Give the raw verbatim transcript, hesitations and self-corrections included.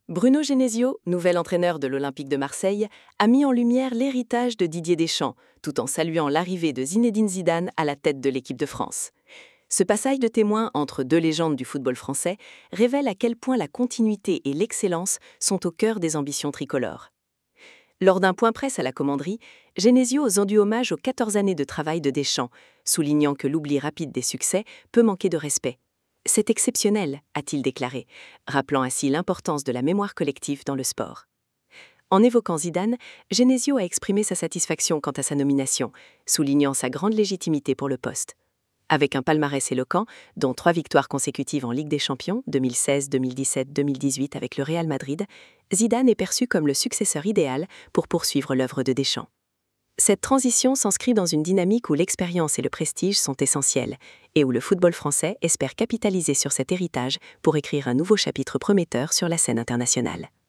Bruno Genesio, nouvel entraîneur de l'Olympique de Marseille, a mis en lumière l'héritage de Didier Deschamps, tout en saluant l'arrivée de Zinedine Zidane à la tête de l'équipe de France. Ce passage de témoin entre deux légendes du football français révèle à quel point la continuité et l'excellence sont au cœur des ambitions tricolores. Lors d'un point presse à la commanderie, Genesio rendu hommage aux quatorze années de travail de Deschamps, soulignant que l'oubli rapide des succès peut manquer de respect. C'est exceptionnel, a-t-il déclaré, rappelant ainsi l'importance de la mémoire collective dans le sport. En évoquant Zidane, Genesio a exprimé sa satisfaction quant à sa nomination, soulignant sa grande légitimité pour le poste. Avec un palmarès éloquent, dont trois victoires consécutives en Ligue des Champions, deux mille seize, deux mille dix-sept, deux mille dix-huit avec le Real Madrid, Zidane est perçu comme le successeur idéal pour poursuivre l'œuvre de Deschamps. Cette transition s'inscrit dans une dynamique où l'expérience et le prestige sont essentiels, et où le football français espère capitaliser sur cet héritage pour écrire un nouveau chapitre prometteur sur la scène internationale.